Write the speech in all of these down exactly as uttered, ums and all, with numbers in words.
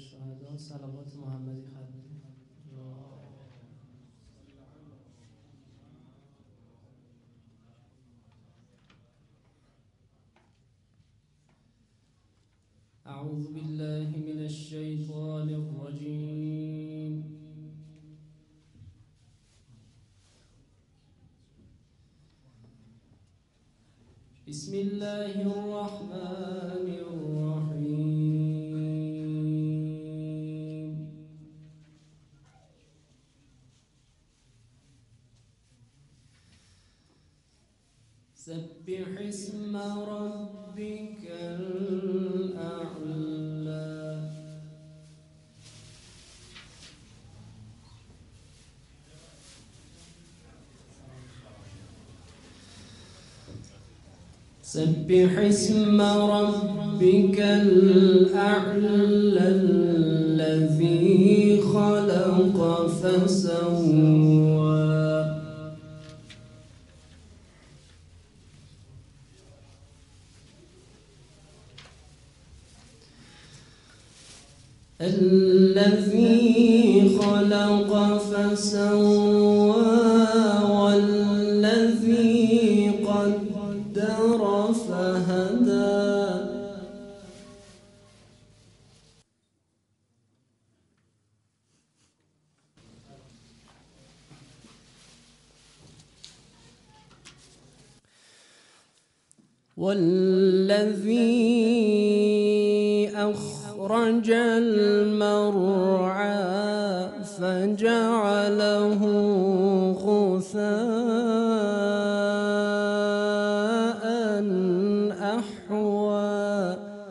الشهداء صلوات محمدی ختم. أعوذ بالله من الشيطان الرجيم. بسم الله الرحمن الرحيم. سبح اسم ربك الأعلى. سبح اسم ربك الأعلى الذي خلق فسوى. الذي خلق فسوى والذي قدر فهدى. والذي أخرج المرعى فجعله غثاء أحوى.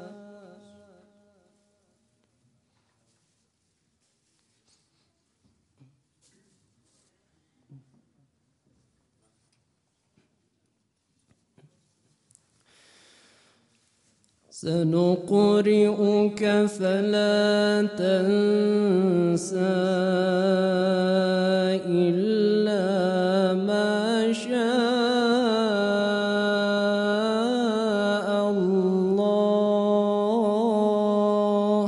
سنقرئك فلا تنسى إلا ما شاء الله.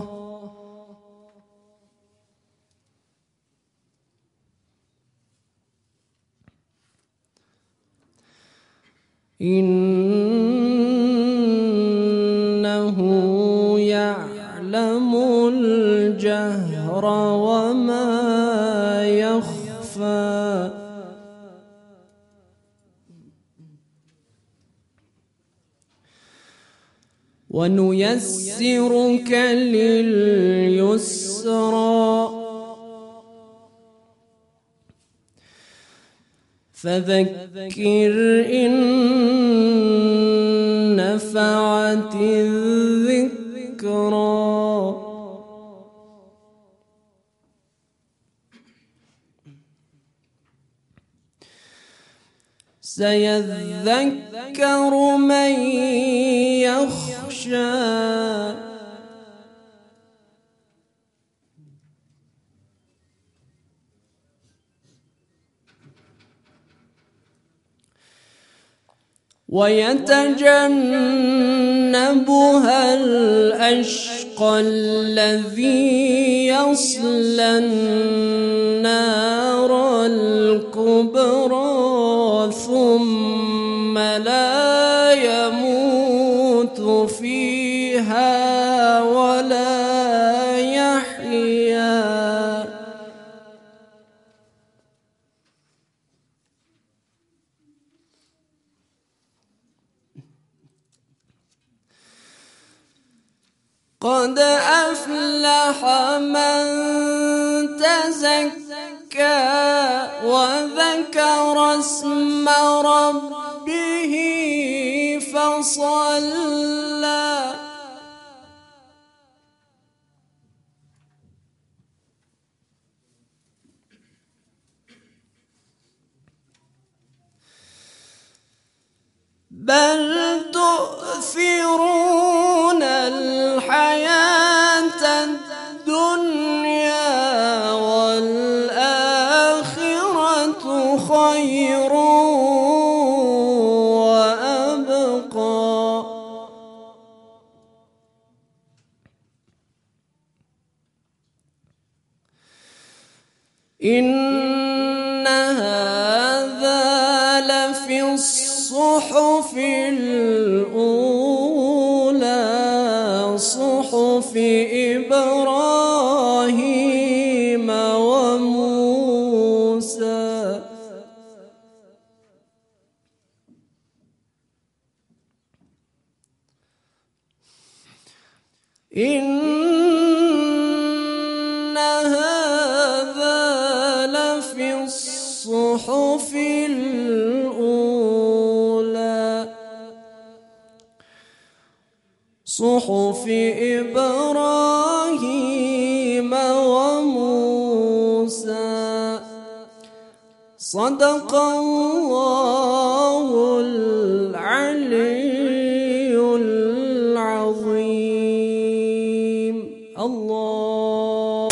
إنه يعلم الجهر وما يخفى. ونيسرك لليسرى فذكر إن نفعت الذكرى. سيذكر من يخشى ويتجنبها الأشقى الذي يصلى النار الكبرى ثم لا يموت فيها ولا يحيا. قد أفلح من تزكى وذكر اسم ربه فصلى. بل تؤثرون الحياة الدنيا والآخرة خير وأبقى. إن هذا لفي الصحف الأولى صحف إبراهيم وموسى. إن هذا لفي الصحف الأولى صحف إبراهيم وموسى. صدق الله العلي العظيم. الله